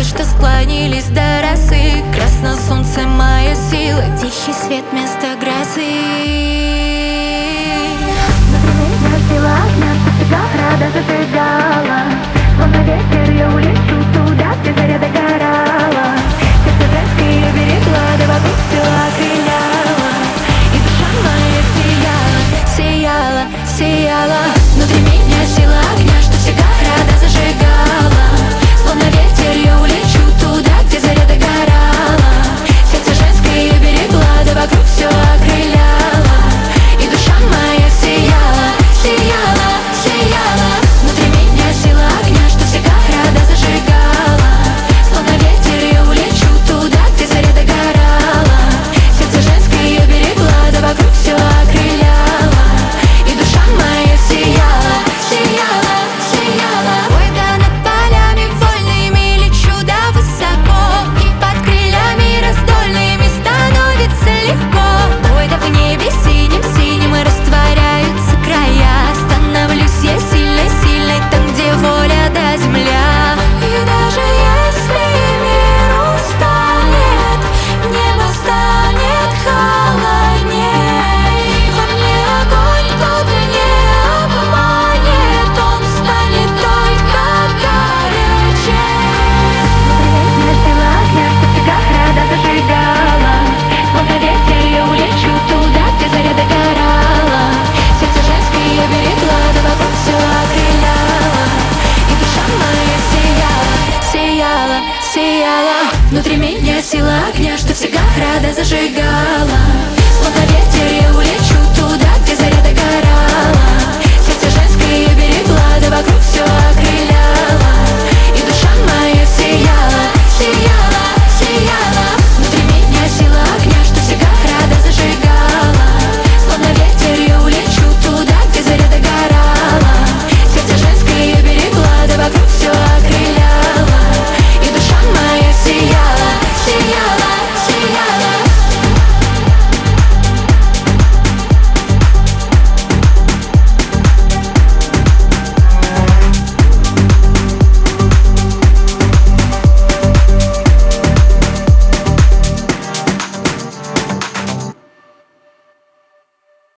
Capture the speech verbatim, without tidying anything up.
казалось, что склонились до росы. Красно солнце, моя сила, тихий свет вместо грозы. Например, сила огня, что всегда рада зажигала. Словно ветер я улечу туда, где заря догорала. Сердце женское я берегла, да вокруг все окрыляла. И душа моя сияла, Сияла, сияла. Внутри меня сила огня, что всегда рада зажигала. Словно ветер я улечу туда, где заря догорала. Сердце женское я берегла, да вокруг все окрыляла. И душа моя сияла, сияла, сияла. Внутри меня сила огня, что всегда рада зажигала. Словно ветер я улечу туда, где заря догорала. Сердце женское я берегла, да вокруг все окрыляла. И душа моя сияла, сияла, сияла. Ой, да над полями вольными лечу да высоко. И под крыльями раздольными становится легко. Ой, да в небе синим-синим растворяются края. Становлюсь я сильной, сильной там, где воля да земля. И даже если мир устанет, небо станет холодней. Во мне огонь тот не обманет, он станет только горячей. например, сила огня, что всегда рада зажигала. Словно ветер я улечу туда, где заря догорала. Сердце женское я берегла, да вокруг все окрыляла. И душа моя сияла, Сияла, сияла. Внутри меня сила огня, что всегда рада зажигала.